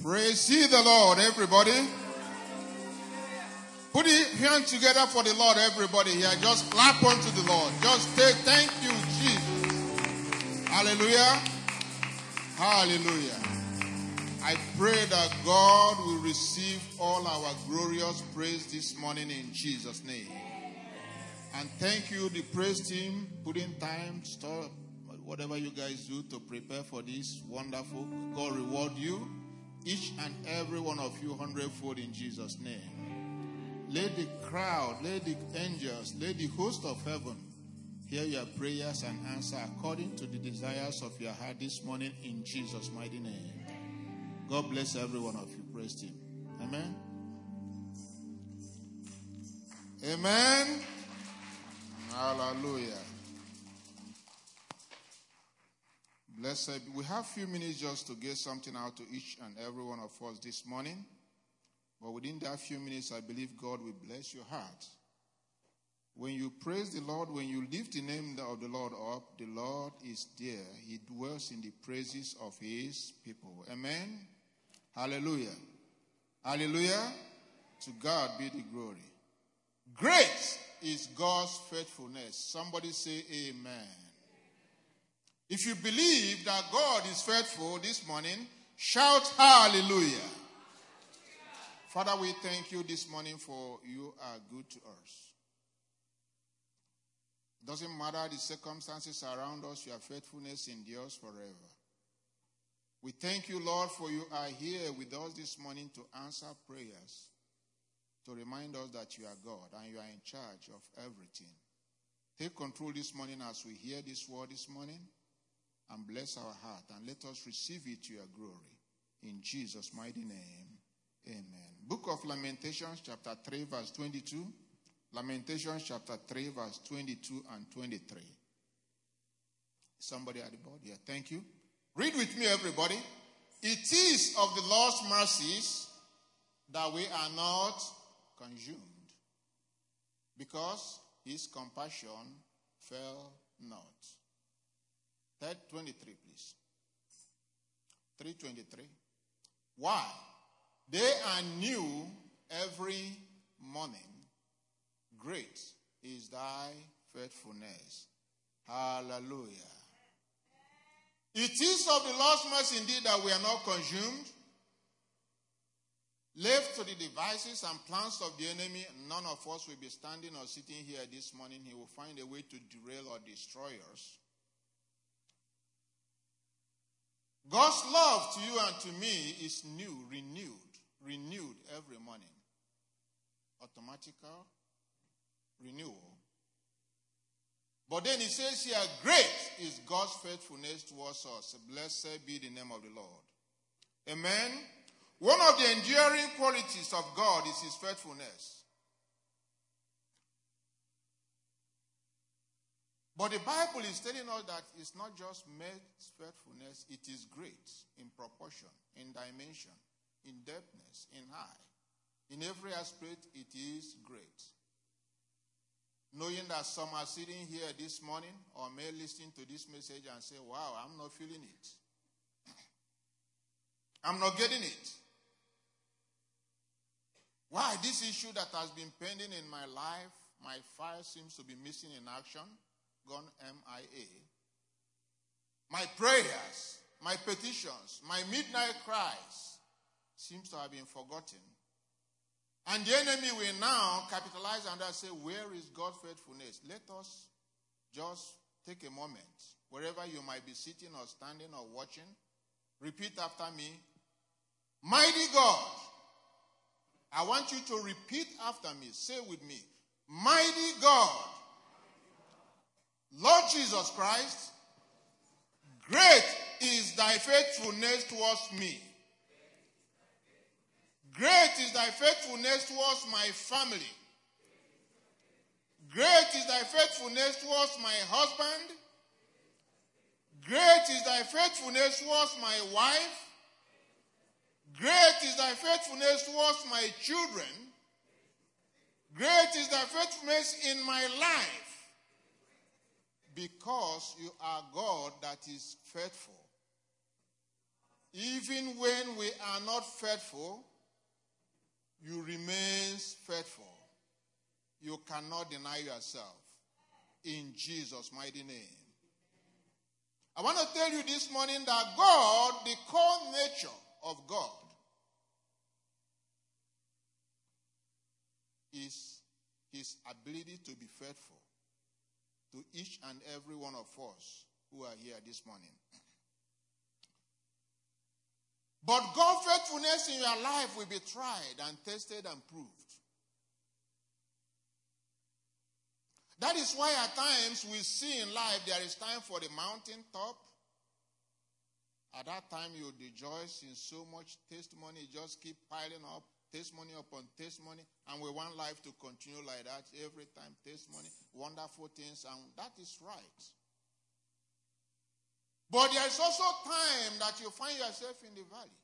Praise ye the Lord, everybody. Put your hands together for the Lord, everybody here. Just clap unto the Lord. Just say thank you, Jesus. Hallelujah. Hallelujah. I pray that God will receive all our glorious praise this morning in Jesus' name. And thank you, the praise team, putting time, stop, whatever you guys do to prepare for this wonderful. God reward you, each and every one of you, 100-fold in Jesus' name. Let the crowd, let the angels, let the host of heaven hear your prayers and answer according to the desires of your heart this morning in Jesus' mighty name. God bless every one of you. Praise Him. Amen. Amen. Hallelujah. Blessed. We have a few minutes just to get something out to each and every one of us this morning. But within that few minutes, I believe God will bless your heart. When you praise the Lord, when you lift the name of the Lord up, the Lord is there. He dwells in the praises of His people. Amen. Hallelujah. Hallelujah. To God be the glory. Great is God's faithfulness. Somebody say amen. If you believe that God is faithful this morning, shout hallelujah. Father, we thank you this morning for you are good to us. It doesn't matter the circumstances around us, your faithfulness endures forever. We thank you, Lord, for you are here with us this morning to answer prayers, to remind us that you are God and you are in charge of everything. Take control this morning as we hear this word this morning and bless our heart and let us receive it to your glory. In Jesus' mighty name, amen. Book of Lamentations, chapter 3, verse 22. Lamentations, chapter 3, verse 22 and 23. Somebody at the board? Yeah, thank you. Read with me, everybody. It is of the Lord's mercies that we are not consumed, because his compassion fail not. 23, please. 3:23. Why? They are new every morning. Great is thy faithfulness. Hallelujah. It is of the Lord's mercy indeed that we are not consumed. Left to the devices and plans of the enemy, none of us will be standing or sitting here this morning. He will find a way to derail or destroy us. God's love to you and to me is new, renewed every morning. Automatical renewal. But then he says here, great is God's faithfulness towards us. Blessed be the name of the Lord. Amen. One of the enduring qualities of God is his faithfulness. But the Bible is telling us that it's not just mere faithfulness, it is great in proportion, in dimension, in depthness, in high. In every aspect, it is great. Knowing that some are sitting here this morning or may listen to this message and say, wow, I'm not feeling it. I'm not getting it. Why? This issue that has been pending in my life, my fire seems to be missing in action, gone MIA. My prayers, my petitions, my midnight cries seems to have been forgotten. And the enemy will now capitalize and say, where is God's faithfulness? Let us just take a moment. Wherever you might be sitting or standing or watching, repeat after me. Mighty God. I want you to repeat after me. Say with me. Mighty God. Lord Jesus Christ, great is thy faithfulness towards me. Great is thy faithfulness towards my family. Great is thy faithfulness towards my husband. Great is thy faithfulness towards my wife. Great is thy faithfulness towards my children. Great is thy faithfulness in my life. Because you are God that is faithful. even when we are not faithful, you remain faithful. You cannot deny yourself. In Jesus' mighty name. I want to tell you this morning that God, the core nature of God, is his ability to be faithful to each and every one of us who are here this morning. But God's faithfulness in your life will be tried and tested and proved. That is why at times we see in life there is time for the mountaintop. At that time you rejoice in so much testimony, just keep piling up testimony upon testimony, and we want life to continue like that every time. Testimony, wonderful things, and that is right. But there is also time that you find yourself in the valley.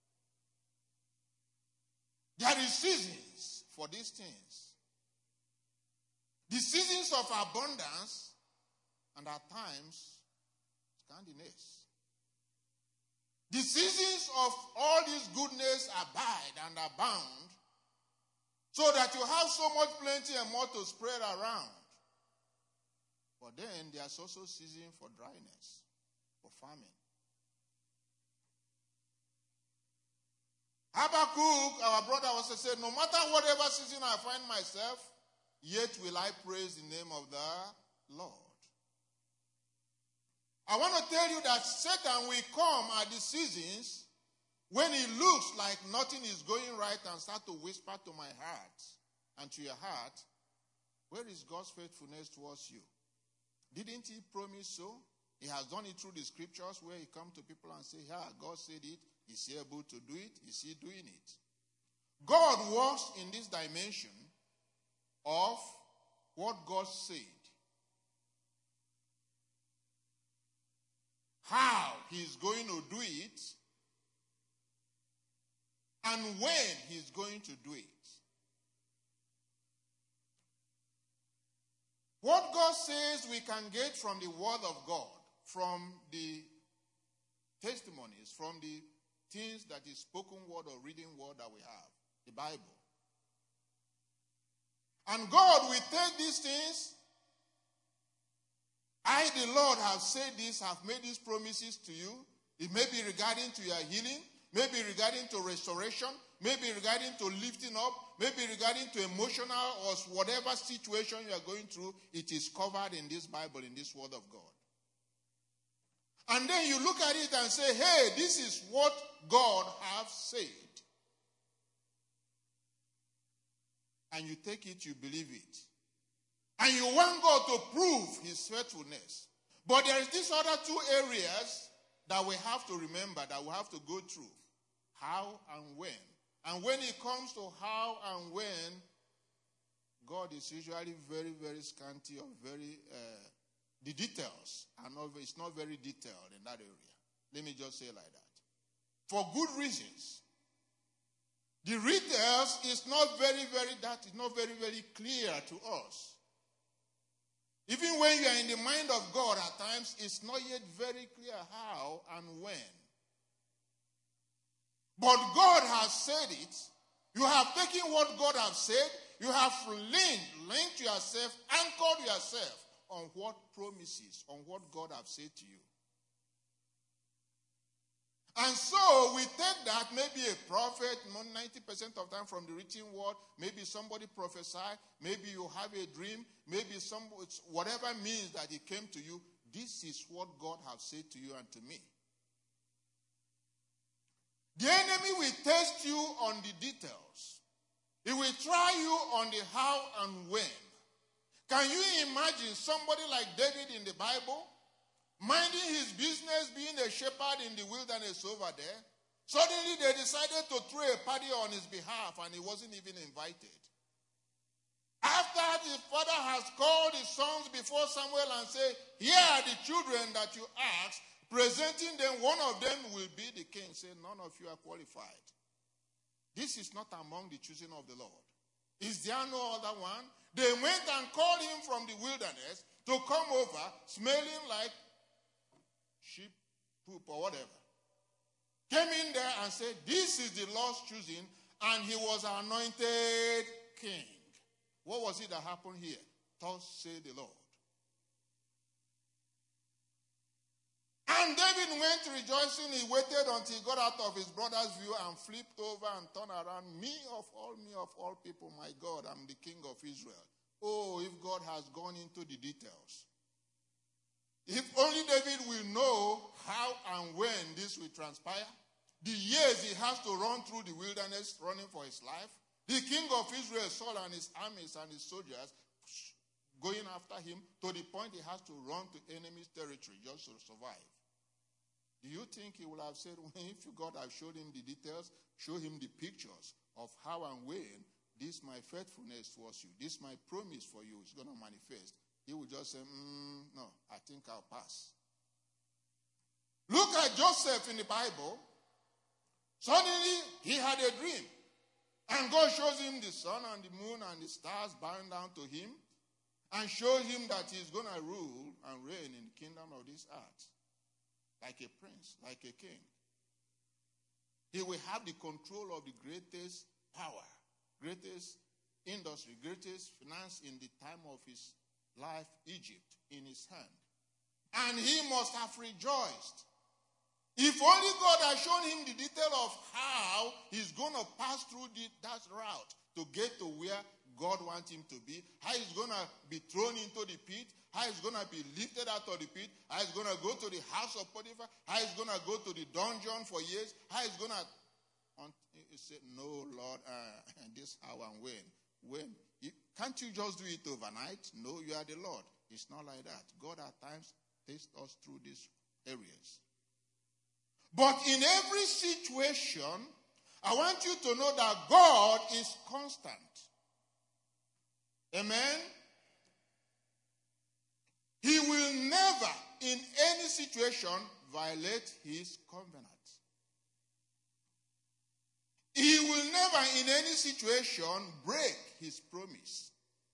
There is seasons for these things. The seasons of abundance, and at times, scantiness. The seasons of all this goodness abide and abound, so that you have so much plenty and more to spread around. But then there's also season for dryness, for famine. Habakkuk, our brother, also said, no matter whatever season I find myself, yet will I praise the name of the Lord. I want to tell you that Satan will come at the seasons when it looks like nothing is going right and start to whisper to my heart and to your heart, where is God's faithfulness towards you? Didn't he promise so? He has done it through the scriptures where he comes to people and say, yeah, God said it. Is he able to do it? Is he doing it? God works in this dimension of what God said. How he's going to do it and when he's going to do it. What God says we can get from the word of God, from the testimonies, from the things that is spoken word or reading word that we have, the Bible. And God will take these things. I, the Lord, have said this, have made these promises to you. It may be regarding to your healing, maybe regarding to restoration, maybe regarding to lifting up, maybe regarding to emotional or whatever situation you are going through. It is covered in this Bible, in this word of God. And then you look at it and say, hey, this is what God has said. And you take it, you believe it. And you want God to prove his faithfulness. But there is these other two areas that we have to remember, that we have to go through. How and when. And when it comes to how and when, God is usually very, very scanty or very, the details are not, it's not very detailed in that area. Let me just say it like that. For good reasons. The details is not very, very clear to us. Even when you are in the mind of God at times, it's not yet very clear how and when. But God has said it. You have taken what God has said. You have linked yourself, anchored yourself on what promises, on what God has said to you. And so we take that, maybe a prophet, 90% of time from the written word, maybe somebody prophesy, maybe you have a dream, maybe whatever means that it came to you, this is what God has said to you and to me. The enemy will test you on the details. He will try you on the how and when. Can you imagine somebody like David in the Bible? Minding his business, being a shepherd in the wilderness over there. Suddenly they decided to throw a party on his behalf and he wasn't even invited. After his father has called his sons before Samuel and said, here are the children that you asked, presenting them, one of them will be the king. Say, none of you are qualified. This is not among the choosing of the Lord. Is there no other one? They went and called him from the wilderness to come over, smelling like sheep poop or whatever. came in there and said, this is the Lord's choosing, and he was anointed king. What was it that happened here? Thus say the Lord. And David went rejoicing. He waited until he got out of his brother's view and flipped over and turned around. Me of all people, my God, I'm the king of Israel. Oh, if God has gone into the details. If only David will know how and when this will transpire. The years he has to run through the wilderness running for his life. The king of Israel, Saul, and his armies and his soldiers going after him to the point he has to run to enemy's territory just to survive. Do you think he would have said, well, if God had showed him the details, show him the pictures of how and when this my faithfulness towards you, this my promise for you is going to manifest, he would just say, no, I think I'll pass. Look at Joseph in the Bible. Suddenly, he had a dream. And God shows him the sun and the moon and the stars bowing down to him and shows him that he's going to rule and reign in the kingdom of this earth. Like a prince, like a king. He will have the control of the greatest power, greatest industry, greatest finance in the time of his life, Egypt, in his hand. And he must have rejoiced. If only God had shown him the detail of how he's going to pass through that route to get to where God wants him to be, how he's going to be thrown into the pit, how he's going to be lifted out of the pit, how he's going to go to the house of Potiphar, how he's going to go to the dungeon for years, how he's going to... He said, no, Lord, this how and when. Can't you just do it overnight? No, you are the Lord. It's not like that. God at times takes us through these areas. But in every situation, I want you to know that God is constant. Amen? He will never, in any situation, violate his covenant. He will never, in any situation, break his promise.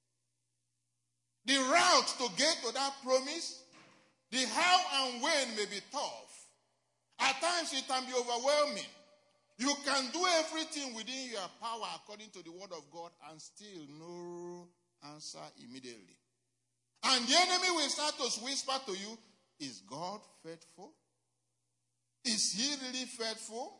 The route to get to that promise, the how and when may be tough. At times it can be overwhelming. You can do everything within your power according to the word of God and still no answer immediately. And the enemy will start to whisper to you, is God faithful? Is he really faithful?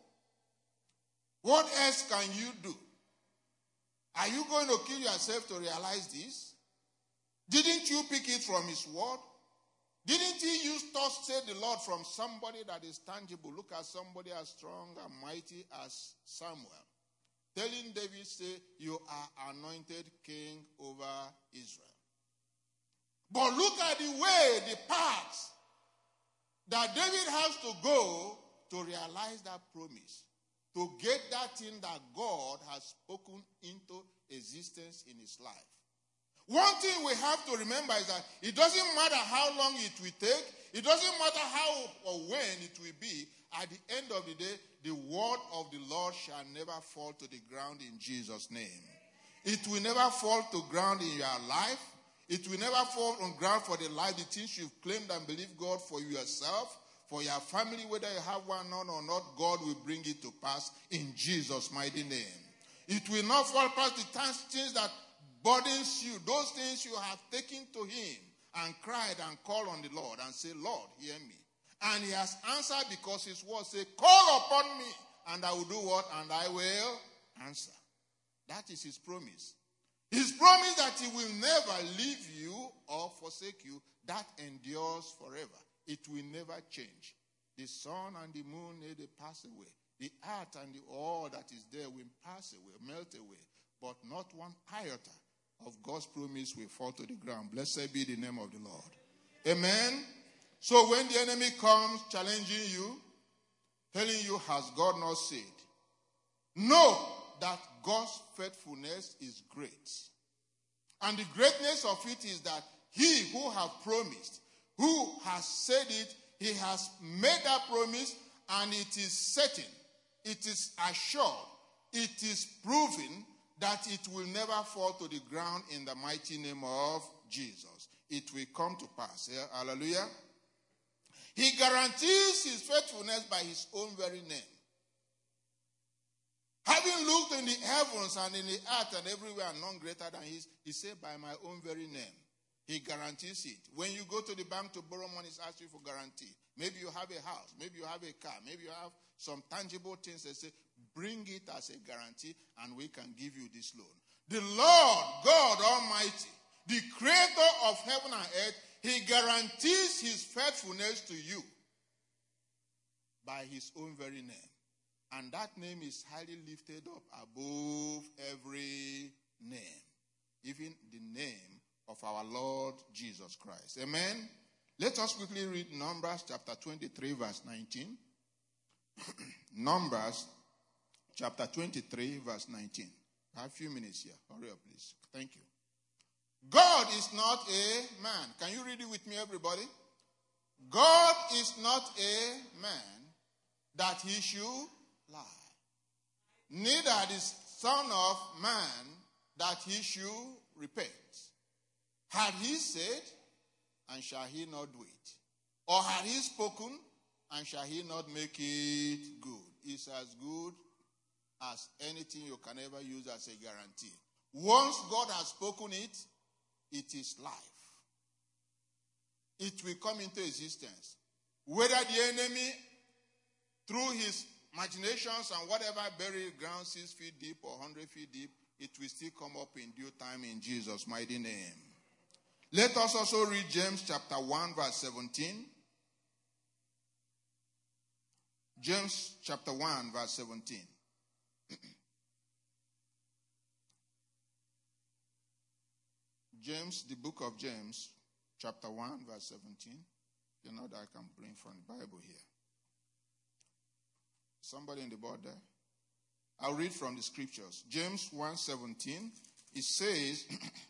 What else can you do? Are you going to kill yourself to realize this? Didn't you pick it from his word? Didn't he use thus said the Lord from somebody that is tangible? Look at somebody as strong and mighty as Samuel. Telling David, say, you are anointed king over Israel. But look at the way, the path that David has to go to realize that promise. To get that thing that God has spoken into existence in his life. One thing we have to remember is that it doesn't matter how long it will take. It doesn't matter how or when it will be. At the end of the day, the word of the Lord shall never fall to the ground in Jesus' name. It will never fall to ground in your life. It will never fall on ground for the life, the things you've claimed and believed God for yourself, for your family, whether you have one or not, God will bring it to pass in Jesus' mighty name. It will not fall past the things that burdens you, those things you have taken to him and cried and called on the Lord and say, Lord, hear me. And he has answered because his word says, call upon me and I will do what? And I will answer. That is his promise. His promise that he will never leave you or forsake you, that endures forever. It will never change. The sun and the moon, they pass away. The earth and all that is there will pass away, melt away. But not one iota of God's promise will fall to the ground. Blessed be the name of the Lord. Amen. So when the enemy comes challenging you, telling you, has God not said? Know that God's faithfulness is great. And the greatness of it is that he who has promised, who has said it, he has made that promise and it is certain, it is assured, it is proven that it will never fall to the ground in the mighty name of Jesus. It will come to pass. Hallelujah. He guarantees his faithfulness by his own very name. in the heavens and in the earth and everywhere are none greater than his. He said, by my own very name. He guarantees it. When you go to the bank to borrow money, it's asking for guarantee. Maybe you have a house. Maybe you have a car. Maybe you have some tangible things. They say, bring it as a guarantee and we can give you this loan. The Lord God Almighty, the creator of heaven and earth, he guarantees his faithfulness to you by his own very name. And that name is highly lifted up above every name, even the name of our Lord Jesus Christ. Amen? Let us quickly read Numbers chapter 23, verse 19. Numbers chapter 23, verse 19. I have a few minutes here. Hurry up, please. Thank you. God is not a man. Can you read it with me, everybody? God is not a man that he should lie. Neither the Son of Man that he should repent. Had he said, and shall he not do it? Or had he spoken, and shall he not make it good? It's as good as anything you can ever use as a guarantee. Once God has spoken it, it is life. It will come into existence. Whether the enemy, through his imaginations and whatever buried ground 6 feet deep or 100 feet deep, it will still come up in due time in Jesus' mighty name. Let us also read James chapter 1 verse 17. James chapter 1 verse 17. James, the book of James, chapter 1 verse 17. You know that I can bring from the Bible here. Somebody in the board there? I'll read from the scriptures. James 1:17. It says,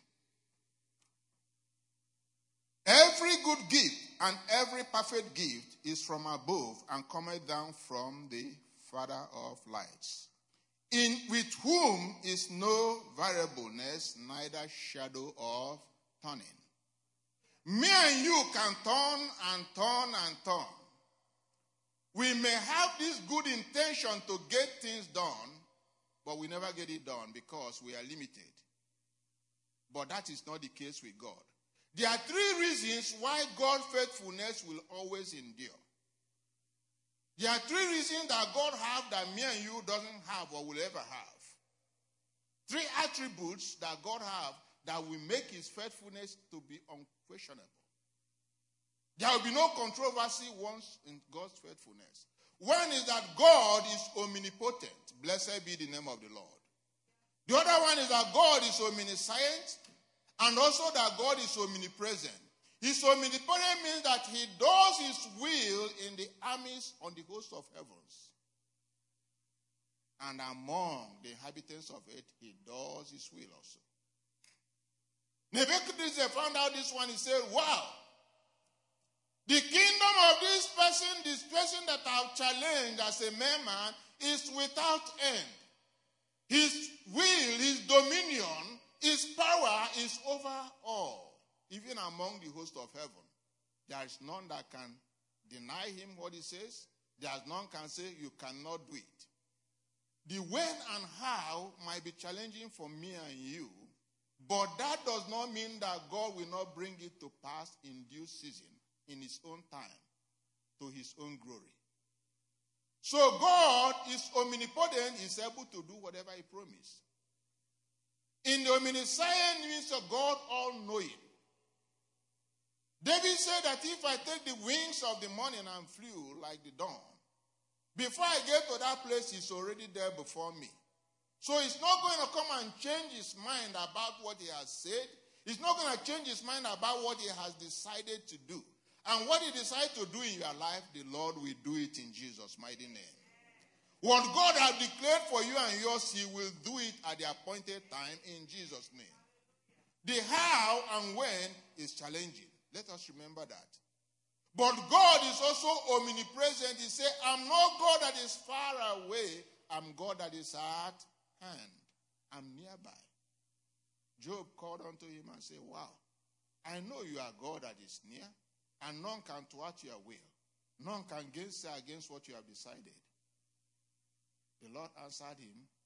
every good gift and every perfect gift is from above and cometh down from the Father of lights, in with whom is no variableness, neither shadow of turning. Me and you can turn and turn and turn. We may have this good intention to get things done, but we never get it done because we are limited. But that is not the case with God. There are 3 reasons why God's faithfulness will always endure. There are 3 reasons that God has that me and you doesn't have or will ever have. 3 attributes that God has that will make his faithfulness to be unquestionable. There will be no controversy once in God's faithfulness. One is that God is omnipotent. Blessed be the name of the Lord. The other one is that God is omniscient, and also that God is omnipresent. His omnipotent means that he does his will in the armies on the host of heavens. And among the inhabitants of it, he does his will also. Nebuchadnezzar found out this one. He said, wow, the kingdom of this person that I've challenged as a mere man is without end. His will, his dominion, his power is over all. Even among the host of heaven, there is none that can deny him what he says. There is none can say you cannot do it. The when and how might be challenging for me and you, but that does not mean that God will not bring it to pass in due season, in his own time, to his own glory. So God is omnipotent, is able to do whatever he promised. In the omniscient means of God all-knowing. David said that if I take the wings of the morning and flew like the dawn, before I get to that place, he's already there before me. So he's not going to come and change his mind about what he has said. He's not going to change his mind about what he has decided to do. And what he decides to do in your life, the Lord will do it in Jesus' mighty name. What God has declared for you and yours, he will do it at the appointed time in Jesus' name. The how and when is challenging. Let us remember that. But God is also omnipresent. He said, I'm not God that is far away. I'm God that is at hand. I'm nearby. Job called unto him and said, wow, I know you are God that is near, and none can thwart your will. None can say against what you have decided. The Lord answered him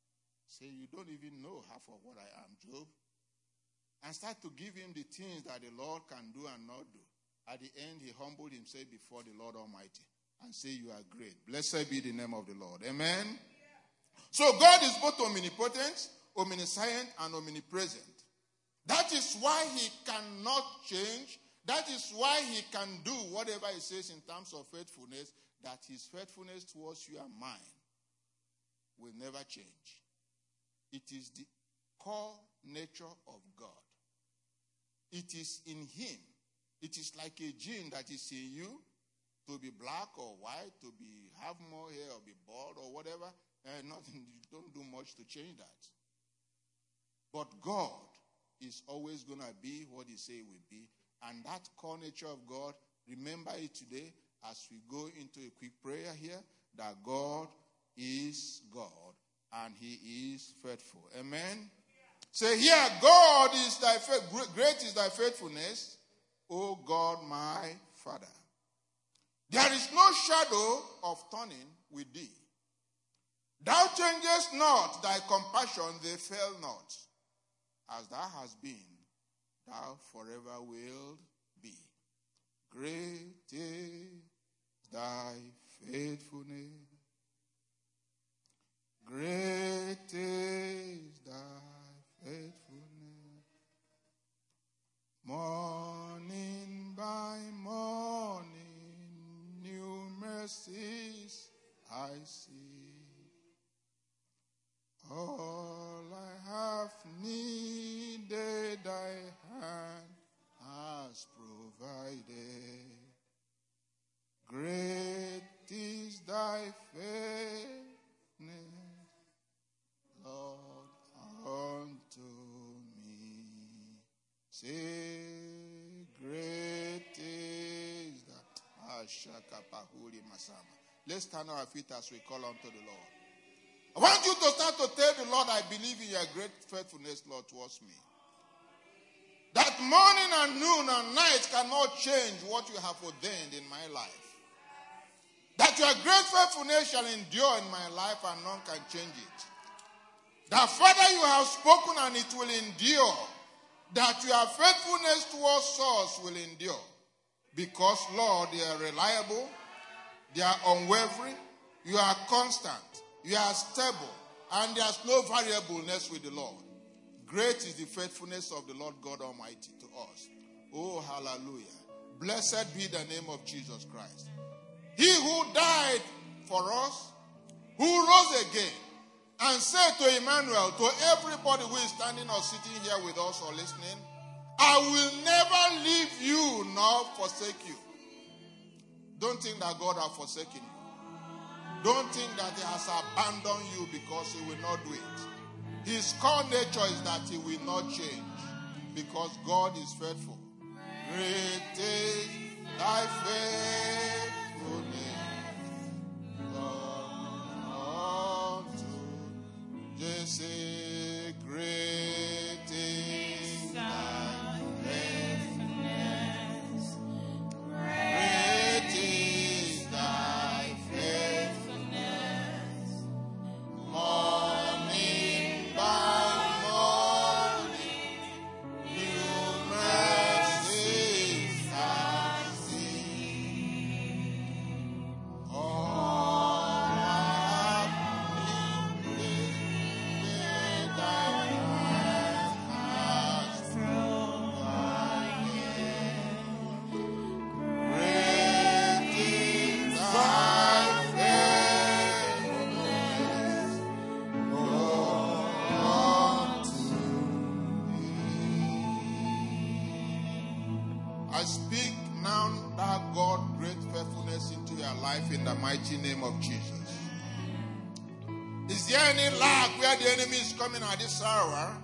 Say, you don't even know half of what I am, Job. And start to give him the things that the Lord can do and not do. At the end, he humbled himself before the Lord Almighty and say, you are great. Blessed be the name of the Lord. Amen? So God is both omnipotent, omniscient, and omnipresent. That is why he cannot change. That is why he can do whatever he says in terms of faithfulness, that his faithfulness towards you and mine will never change. It is the core nature of God. It is in him. It is like a gene that is in you, to be black or white, to be have more hair or be bald or whatever. Nothing, you don't do much to change that. But God is always going to be what he say he will be. And that core nature of God, remember it today as we go into a quick prayer here, that God is God and he is faithful. Amen? Say here, God is thy great is thy faithfulness, O God my Father. There is no shadow of turning with thee. Thou changest not, thy compassion, they fail not. As thou hast been, thou forever wilt be. Great is thy faithfulness. Great is thy faithfulness. Morning by morning, new mercies I see. All I have needed, thy hand has provided. Great is thy faithfulness, Lord, unto me. Say, great is thy Ashakapahuri Masama. Let's stand on our feet as we call unto the Lord. I want you to start to tell the Lord, I believe in your great faithfulness, Lord, towards me. That morning and noon and night cannot change what you have ordained in my life. That your great faithfulness shall endure in my life and none can change it. That, Father, you have spoken and it will endure. That your faithfulness towards us will endure. Because, Lord, they are reliable, they are unwavering, you are constant. You are stable, and there's no variableness with the Lord. Great is the faithfulness of the Lord God Almighty to us. Oh, hallelujah. Blessed be the name of Jesus Christ. He who died for us, who rose again, and said to Emmanuel, to everybody who is standing or sitting here with us or listening, I will never leave you nor forsake you. Don't think that God has forsaken you. Don't think that he has abandoned you because he will not do it. His core nature is that he will not change because God is faithful. Great is thy faithfulness, Lord, unto Jesse. Great is thy faithfulness. Great is thy faithfulness. Morning by morning, new mercies I see. All I have needed, thy hand has provided. Great is thy faithfulness, I speak now that God great faithfulness into your life in the mighty name of Jesus. Is there any lack where the enemy is coming at this hour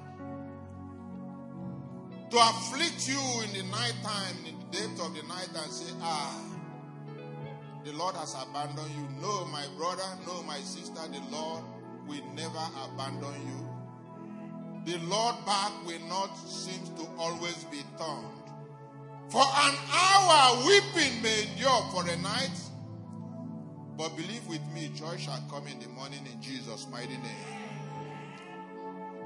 to afflict you in the night time, in the depth of the night, and say, the Lord has abandoned you? No, my brother, no, my sister, the Lord will never abandon you. The Lord back will not seem to always be turned. For an hour weeping may endure for a night, but believe with me, joy shall come in the morning in Jesus' mighty name.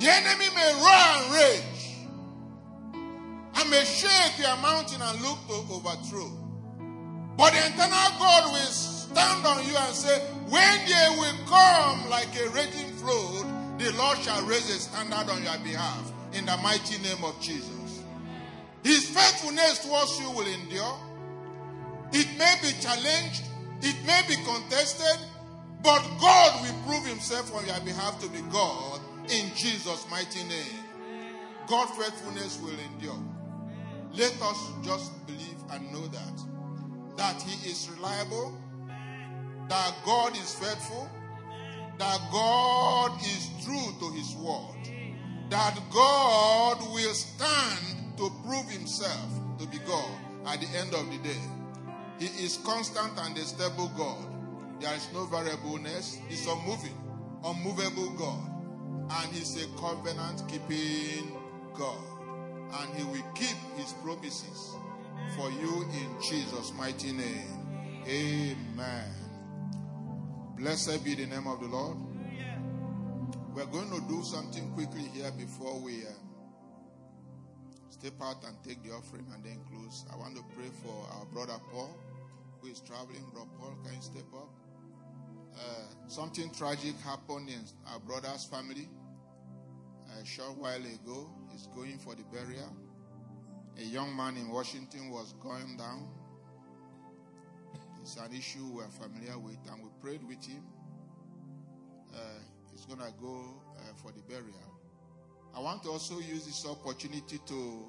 The enemy may roar and rage, and may shake your mountain and look to overthrow. But the eternal God will stand on you and say, when they will come like a raging flood, the Lord shall raise a standard on your behalf in the mighty name of Jesus. His faithfulness towards you will endure. It may be challenged, it may be contested, but God will prove himself on your behalf to be God in Jesus' mighty name. God's faithfulness will endure. Let us just believe and know that he is reliable, that God is faithful, that God is true to his word, that God will stand to prove himself to be God at the end of the day. He is constant and a stable God. There is no variableness. He's unmoving, unmovable God. And he's a covenant-keeping God. And he will keep his promises for you in Jesus' mighty name. Amen. Blessed be the name of the Lord. We're going to do something quickly here before we step out and take the offering and then close. I want to pray for our brother Paul, who is traveling. Brother Paul, can you step up? Something tragic happened in our brother's family a short while ago. He's going for the burial. A young man in Washington was going down. It's an issue we're familiar with, and we prayed with him. He's going to go for the burial. I want to also use this opportunity to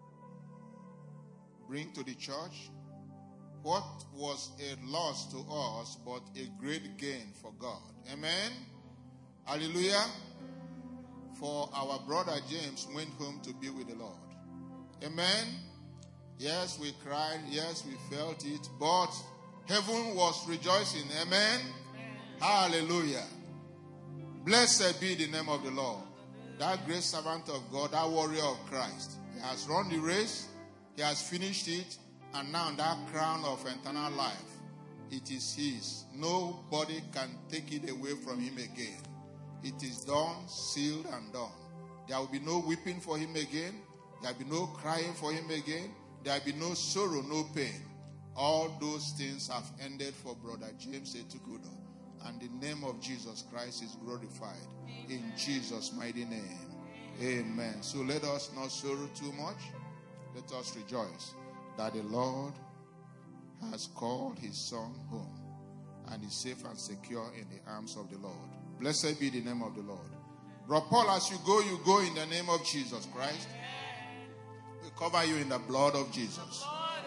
bring to the church what was a loss to us, but a great gain for God. Amen? Hallelujah. For our brother James went home to be with the Lord. Amen? Yes, we cried. Yes, we felt it. But heaven was rejoicing. Amen? Hallelujah. Blessed be the name of the Lord. That great servant of God, that warrior of Christ. He has run the race. He has finished it. And now that crown of eternal life, it is his. Nobody can take it away from him again. It is done, sealed, and done. There will be no weeping for him again. There will be no crying for him again. There will be no sorrow, no pain. All those things have ended for Brother James Etukudo. And the name of Jesus Christ is glorified. In Jesus' mighty name. Amen. So let us not sorrow too much. Let us rejoice that the Lord has called his son home and is safe and secure in the arms of the Lord. Blessed be the name of the Lord. Brother Paul, as you go in the name of Jesus Christ. We cover you in the blood of Jesus.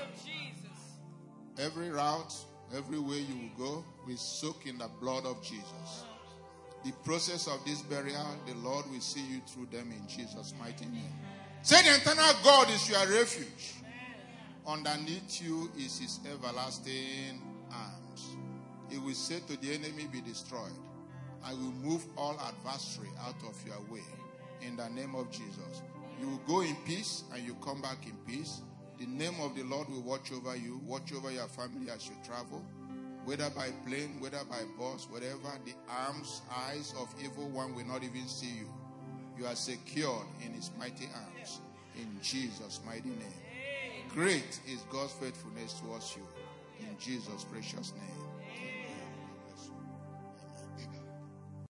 Every route, every way you will go, we soak in the blood of Jesus. The process of this burial, the Lord will see you through them in Jesus' mighty name. Say the eternal God is your refuge. Underneath you is his everlasting arms. He will say to the enemy, be destroyed. I will move all adversary out of your way. In the name of Jesus. You will go in peace and you come back in peace. The name of the Lord will watch over you, watch over your family as you travel. Whether by plane, whether by bus, whatever, the eyes of evil one will not even see you. You are secured in his mighty arms. In Jesus' mighty name. Great is God's faithfulness towards you. In Jesus' precious name.